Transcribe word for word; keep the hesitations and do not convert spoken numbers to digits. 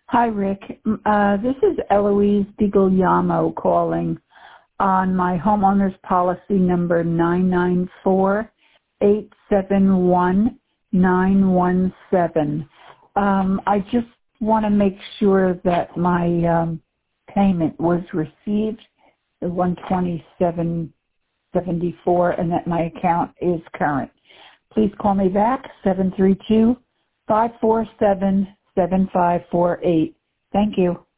Hi, Rick. M- Uh, this is Eloise DiGuglielmo calling on my homeowner's policy number nine nine four eight seven one nine one seven. Um, I just want to make sure that my um, payment was received, the one twenty-seven seventy-four, and that my account is current. Please call me back, seven three two, five four seven, seven five four eight. Thank you.